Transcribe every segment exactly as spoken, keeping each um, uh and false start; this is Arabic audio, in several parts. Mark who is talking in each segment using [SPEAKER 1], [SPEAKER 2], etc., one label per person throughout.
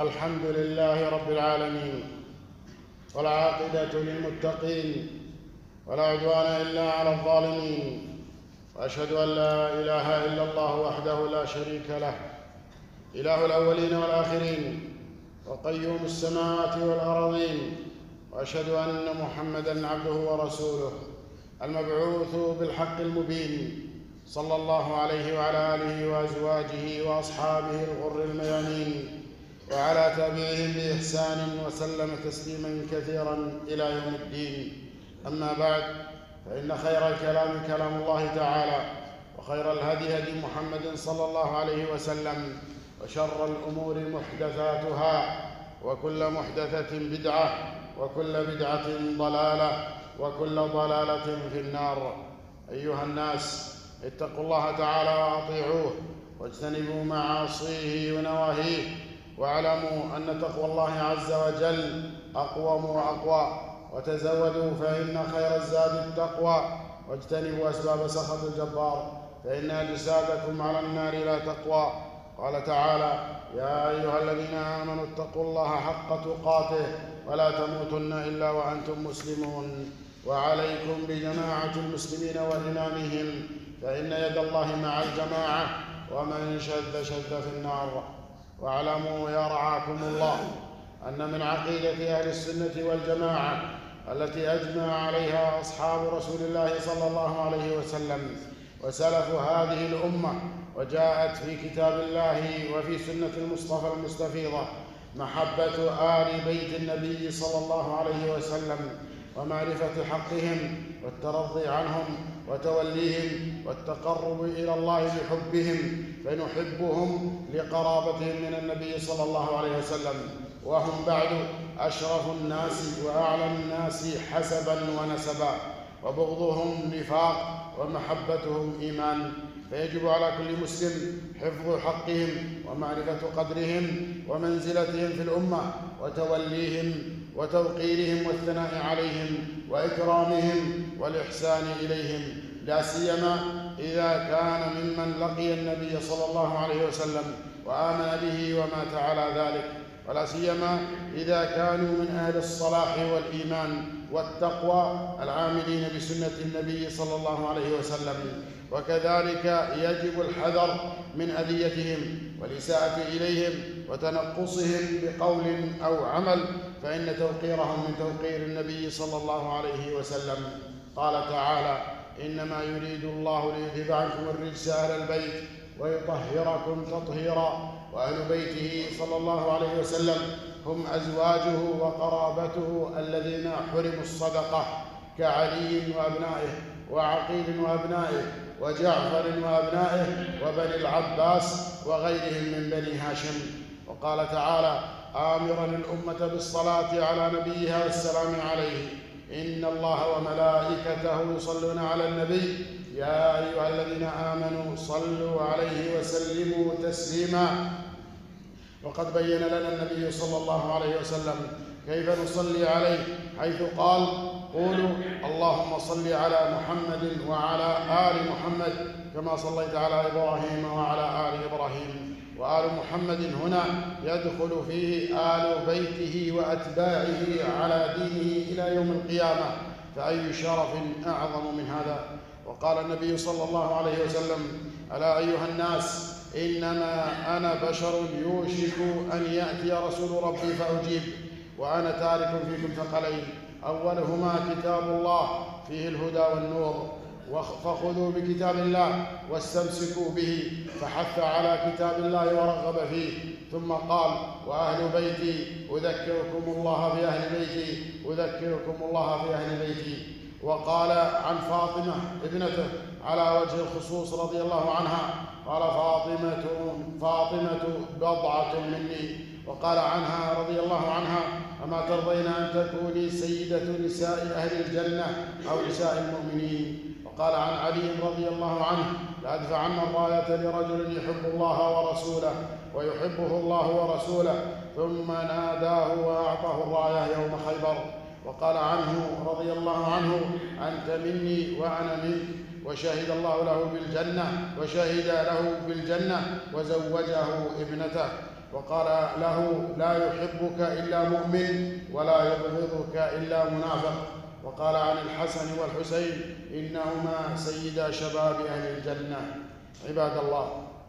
[SPEAKER 1] الحمد لله رب العالمين، والعاقبة للمتقين، ولا عدوان إلا على الظالمين، وأشهد أن لا إله إلا الله وحده لا شريك له، إله الأولين والآخرين، وقيوم السماوات والأراضين، وأشهد أن محمدًا عبده ورسوله المبعوث بالحق المبين، صلى الله عليه وعلى آله وأزواجه وأصحابه الغر الميامين، وعلى تابعهم بإحسان وسلم تسليماً كثيراً إلى يوم الدين. أما بعد، فإن خير الكلام كلام الله تعالى، وخير الهدي هدي محمد صلى الله عليه وسلم، وشر الأمور محدثاتها، وكل محدثة بدعة، وكل بدعة ضلالة، وكل ضلالة في النار. أيها الناس، اتقوا الله تعالى وأطيعوه، واجتنبوا معاصيه ونواهيه، واعلموا أن تقوى الله عز وجل أقوم وأقوى، وتزودوا فإن خير الزاد التقوى، واجتنبوا أسباب سخط الجبار، فإن أجسادكم على النار لا تقوى. قال تعالى: يا أيها الذين آمنوا اتقوا الله حق تقاته ولا تموتن إلا وأنتم مسلمون. وعليكم بجماعة المسلمين وإمامهم، فإن يد الله مع الجماعة، ومن شذ شذ في النار. واعلموا يا رعاكم الله أن من عقيدة أهل السنة والجماعة التي أجمع عليها أصحاب رسول الله صلى الله عليه وسلم وسلف هذه الأمة، وجاءت في كتاب الله وفي سنة المصطفى المستفيضة، محبة آل بيت النبي صلى الله عليه وسلم، ومعرفة حقهم، والترضي عنهم، وتوليهم، والتقرب إلى الله بحبهم، فنحبهم لقرابتهم من النبي صلى الله عليه وسلم، وهم بعد أشرف الناس وأعلى الناس حسبا ونسبا، وبغضهم نفاق ومحبتهم إيمان. فيجب على كل مسلم حفظ حقهم، ومعرفة قدرهم ومنزلتهم في الأمة، وتوليهم وتوقيرهم والثناء عليهم وإكرامهم والإحسان إليهم، لا سيما إذا كان ممن لقي النبي صلى الله عليه وسلم وآمن به ومات على ذلك، ولا سيما إذا كانوا من أهل الصلاح والإيمان والتقوى العاملين بسنة النبي صلى الله عليه وسلم. وكذلك يجب الحذر من أذيتهم والإساءة إليهم وتنقصهم بقول أو عمل، فإن توقيرهم من توقير النبي صلى الله عليه وسلم. قال تعالى: إنما يريد الله ليذهب عنكم الرجس أهل البيت ويطهركم تطهيرا. وأهل بيته صلى الله عليه وسلم هم أزواجه وقرابته الذين حرموا الصدقة، كعلي وأبنائه، وعقيل وأبنائه، وجعفر وأبنائه، وبني العباس وغيرهم من بني هاشم. وقال تعالى آمرا الأمة بالصلاة على نبيها والسلام عليه: إن الله وملائكته يصلون على النبي يا أيها الذين آمنوا صلوا عليه وسلموا تسليما. وقد بين لنا النبي صلى الله عليه وسلم كيف نصلي عليه، حيث قال: قولوا اللهم صل على محمد وعلى آل محمد كما صليت على إبراهيم وعلى آل إبراهيم. وآل محمد هنا يدخل فيه آل بيته وأتباعه على دينه إلى يوم القيامة، فأي شرف أعظم من هذا. وقال النبي صلى الله عليه وسلم: ألا أيها الناس، إنما أنا بشر يوشك أن يأتي رسول ربي فأجيب، وأنا تارك فيكم ثقلين، أولهما كتاب الله فيه الهدى والنور، فخذوا بكتاب الله واستمسكوا به، فحث على كتاب الله ورغب فيه. ثم قال: وأهل بيتي أذكركم الله في أهل بيتي أذكركم الله في أهل بيتي. وقال عن فاطمة ابنته على وجه الخصوص رضي الله عنها، قال: فاطمة فاطمة بضعة مني. وقال عنها رضي الله عنها: أما ترضين أن تكوني سيدة نساء أهل الجنة أو نساء المؤمنين. وقال عن علي رضي الله عنه: لأدفعن الراية لرجل يحب الله ورسوله ويحبه الله ورسوله. ثم ناداه وأعطاه الراية يوم خيبر. وقال عنه رضي الله عنه: أنت مني وأنا منك، وشهد الله له بالجنة وشهد له بالجنة وزوجه ابنته. وقال له: لا يحبك إلا مؤمن ولا يبغضك إلا منافق. وقال عن الحسن والحسين: إنهما سيدا شباب أهل الجنة. عباد الله،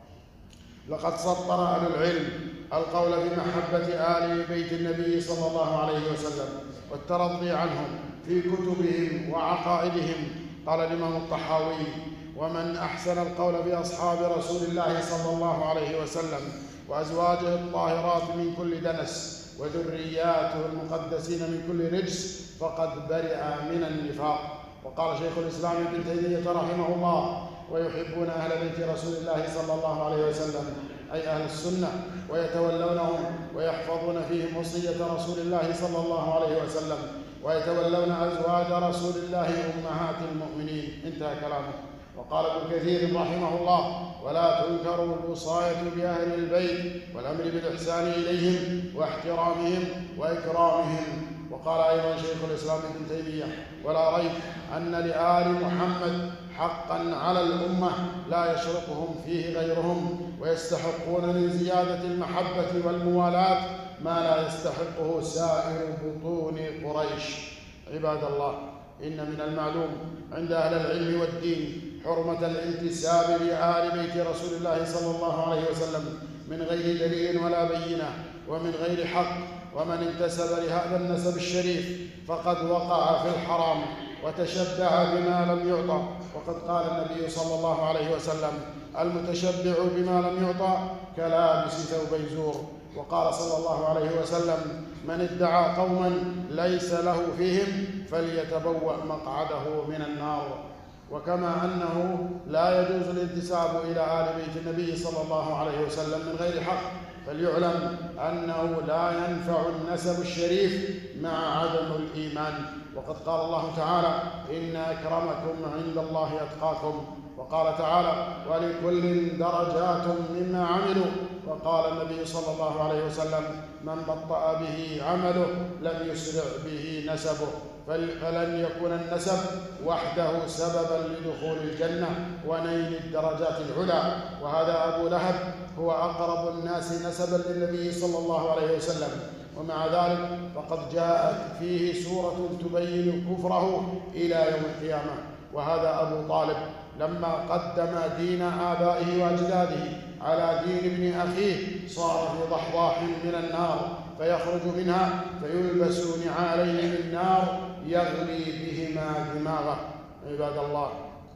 [SPEAKER 1] لقد سطر أهل العلم القول بمحبة آل بيت النبي صلى الله عليه وسلم والترضي عنهم في كتبهم وعقائدهم. قال الإمام الطحاوي: ومن أحسن القول بأصحاب رسول الله صلى الله عليه وسلم وأزواجه الطاهرات من كل دنس وذرياته المقدسين من كل رجس فقد برئ من النفاق. وقال شيخ الإسلام ابن تيمية رحمه الله: ويحبون أهل بيت رسول الله صلى الله عليه وسلم، أي أهل السنة، ويتولونهم ويحفظون فيهم وصية رسول الله صلى الله عليه وسلم، ويتولون أزواج رسول الله أمهات المؤمنين. انتهى كلامه. وقال ابن كثير رحمه الله: ولا تنكر الوصاية بأهل البيت والأمر بالإحسان إليهم واحترامهم وإكرامهم. وقال أيضا شيخ الإسلام ابن تيمية: ولا ريب أن لآل محمد حقا على الأمة لا يشركهم فيه غيرهم، ويستحقون من زيادة المحبة والموالاة ما لا يستحقه سائر بطون قريش. عباد الله، إن من المعلوم عند أهل العلم والدين حرمة الانتساب لآل بيت رسول الله صلى الله عليه وسلم من غير دليل ولا بينة ومن غير حق، ومن انتسب لهذا النسب الشريف فقد وقع في الحرام وتشبع بما لم يعطى. وقد قال النبي صلى الله عليه وسلم: المتشبع بما لم يعطى كلابس ثوب زور. وقال صلى الله عليه وسلم: من ادعى قوما ليس له فيهم فليتبوأ مقعده من النار. وكما أنه لا يجوز الانتساب إلى آل بيت النبي صلى الله عليه وسلم من غير حق، فليعلم أنه لا ينفع النسب الشريف مع عدم الإيمان. وقد قال الله تعالى: إن أكرمكم عند الله أتقاكم. وقال تعالى: ولكل درجات مما عملوا. وقال النبي صلى الله عليه وسلم: من بطأ به عمله لم يسرع به نسبه. فلن يكون النسب وحده سببا لدخول الجنة ونيل الدرجات العلى. وهذا أبو لهب هو أقرب الناس نسبا للنبي صلى الله عليه وسلم، ومع ذلك فقد جاءت فيه سورة تبين كفره إلى يوم القيامة. وهذا أبو طالب لما قدم دين آبائه وأجداده على دين ابن أخيه صار في ضحضاح من النار، فيخرج منها فيلبس نعالين من نار يغلي بهما دماغه. عباد الله،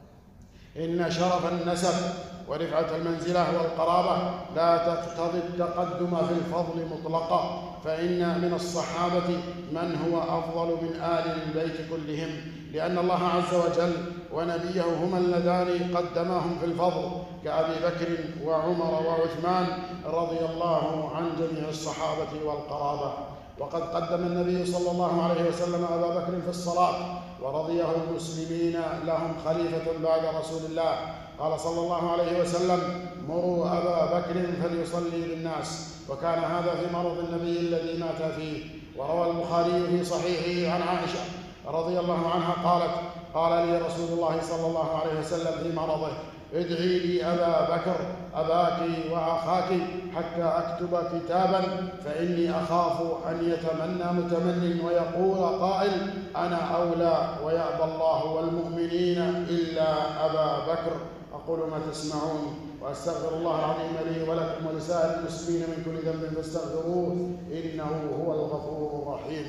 [SPEAKER 1] إن شرف النسب ورفعة المنزلة والقرابة لا تقتضي التقدم في الفضل مطلقا، فإن من الصحابة من هو أفضل من آل البيت كلهم، لأن الله عز وجل ونبيه هما اللذان قدماهم في الفضل كأبي بكر وعمر وعثمان رضي الله عن جميع الصحابة والقرابة. وقد قدم النبي صلى الله عليه وسلم أبا بكر في الصلاة ورضيه المسلمين لهم خليفة بعد رسول الله. قال صلى الله عليه وسلم: مروا أبا بكر فليصلي بالناس. وكان هذا في مرض النبي الذي مات فيه. وروى البخاري في صحيحه عن عائشة رضي الله عنها قالت: قال لي رسول الله صلى الله عليه وسلم في مرضه: ادعي لي أبا بكر أباك وأخاك حتى أكتب كتابا، فإني أخاف أن يتمنى متمن ويقول قائل أنا أولى ويأبى الله والمؤمنين إلا أبا بكر. أقول ما تسمعون وأستغفر الله العظيم لي ولكم ولسائر المسلمين من كل ذنب فاستغفروه إنه هو الغفور الرحيم.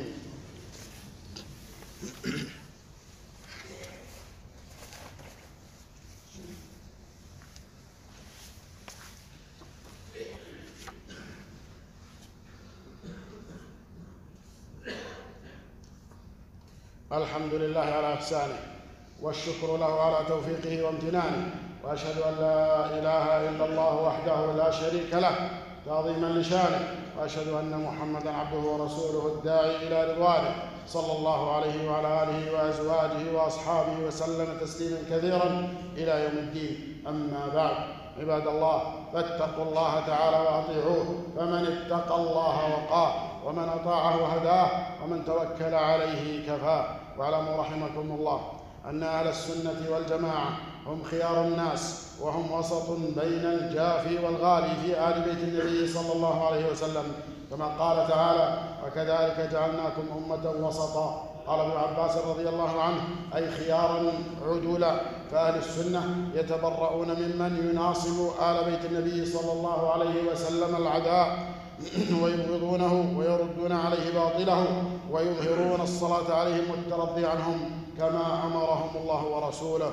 [SPEAKER 1] الحمد لله على إحسانه، والشكر له على توفيقه وامتنانه، وأشهد أن لا إله إلا الله وحده لا شريك له تعظيما لشانه، وأشهد أن محمدًا عبده ورسوله الداعي إلى رضوانه صلى الله عليه وعلى آله وأزواجه وأصحابه وسلم تسليما كثيرا إلى يوم الدين. أما بعد، عباد الله، فاتقوا الله تعالى وأطيعوه، فمن اتقى الله وقاه، ومن أطاعه هداه، ومن توكل عليه كفاه. واعلموا رحمكم الله أن أهل السنة والجماعة هم خيار الناس، وهم وسط بين الجافي والغالي في آل بيت النبي صلى الله عليه وسلم، كما قال تعالى: وكذلك جعلناكم أمة وسطا. قال ابن عباس رضي الله عنه: أي خيارا عدولا. فأهل السنة يتبرؤون ممن يناصب آل بيت النبي صلى الله عليه وسلم العداء، ويبغضونه ويردون عليه باطله، ويظهرون الصلاة عليهم والترضي عنهم كما أمرهم الله ورسوله.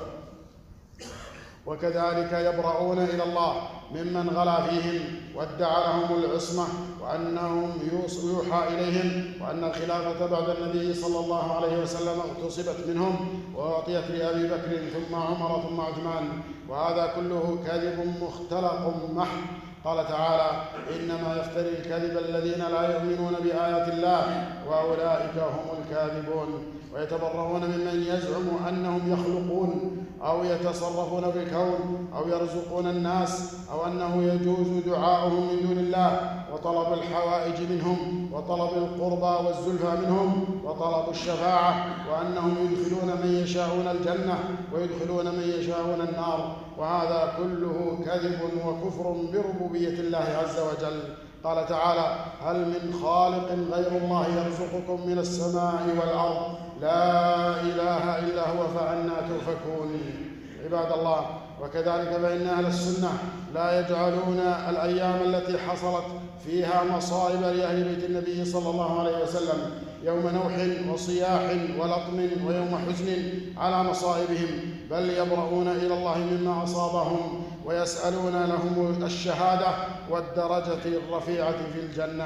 [SPEAKER 1] وكذلك يبرؤون إلى الله ممن غلا فيهم وادعى لهم العصمة، وأنهم يوحى إليهم، وأن الخلافة بعد النبي صلى الله عليه وسلم اغتصبت منهم وأعطيت لأبي بكر ثم عمر ثم عثمان، وهذا كله كذب مختلق محض. قال تعالى: إنما يفتري الكذب الذين لا يؤمنون بآيات الله وأولئك هم الكاذبون. ويتبرؤون ممن يزعم أنهم يخلقون أو يتصرفون في الكون أو يرزقون الناس، أو أنه يجوز دعاؤهم من دون الله، وطلب الحوائج منهم، وطلب القربى والزلفى منهم، وطلب الشفاعة، وأنهم يدخلون من يشاءون الجنة ويدخلون من يشاءون النار، وهذا كله كذب وكفر بربوبية الله عز وجل. قال تعالى: هل من خالق غير الله يرزقكم من السماء والأرض لا إله إلا هو فأنى تؤفكون. عباد الله، وكذلك فإن أهل السنة لا يجعلون الأيام التي حصلت فيها مصائب لأهل بيت النبي صلى الله عليه وسلم يوم نوح وصياح ولطم ويوم حزن على مصائبهم، بل يبرؤون إلى الله مما أصابهم ويسألون لهم الشهادة والدرجة الرفيعة في الجنة،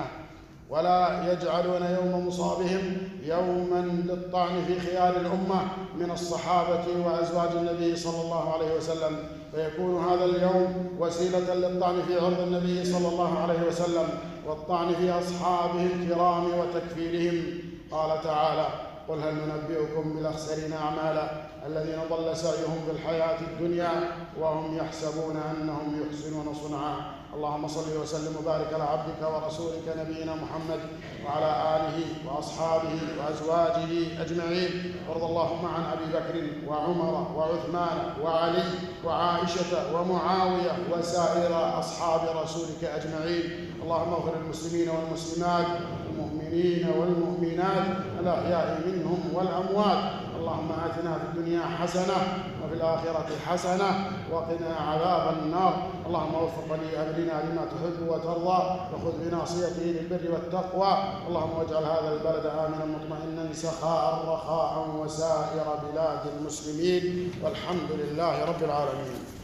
[SPEAKER 1] ولا يجعلون يوم مصابهم يوما للطعن في خيار الأمة من الصحابة وأزواج النبي صلى الله عليه وسلم، فيكون هذا اليوم وسيلة للطعن في عرض النبي صلى الله عليه وسلم والطعن في أصحابه الكرام وتكفيرهم. قال تعالى: قل هل ننبئكم بالأخسرين أعمالا الذين ضل سعيهم في الحياة الدنيا وهم يحسبون أنهم يحسنون صنعا. اللهم صل وسلم وبارك على عبدك ورسولك نبينا محمد وعلى آله وأصحابه وأزواجه أجمعين، وارض اللهم عن أبي بكر وعمر وعثمان وعلي وعائشة ومعاوية وسائر أصحاب رسولك أجمعين. اللهم اغفر للمسلمين والمسلمات والمؤمنين والمؤمنات الأحياء منهم والأموات. اللهم آتنا في الدنيا حسنة وفي الآخرة حسنة وقنا عذاب النار. اللهم وفق لأمرنا لما تحب وترضى، وخذ بناصيته للبر والتقوى. اللهم واجعل هذا البلد آمنا مطمئنا سخاء رخاء وسائر بلاد المسلمين، والحمد لله رب العالمين.